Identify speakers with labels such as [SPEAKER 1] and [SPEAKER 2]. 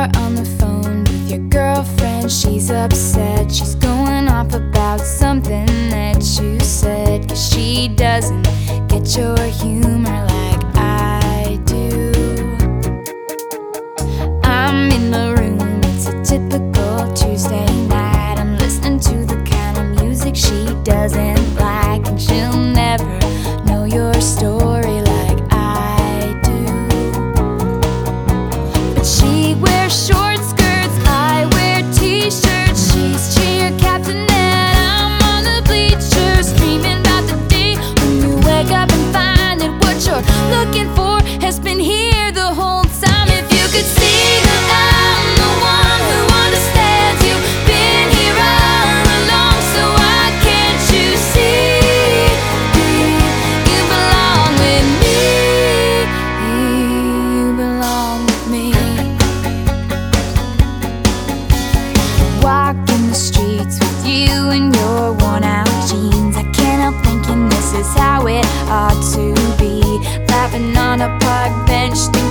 [SPEAKER 1] You're on the phone with your girlfriend. She's upset. She's going off about something that you said, 'cause she doesn't get your humor like I do. I'm in the room, it's a typical Tuesday night. I'm listening to the kind of music she doesn't like, and she'll never know your story like I do. But she wears short skirts, I wear t-shirts. She's cheer captain and I'm on the bleachers, dreaming about the day when you wake up and find that what you're looking for has been here the whole time. If you could see that I'm the one who understands, you've been here all along, so why can't you see you belong with me? You belong with me. Walking the streets with you in your worn out jeans, I can't help thinking this is how it ought to be. Laughing on a park bench,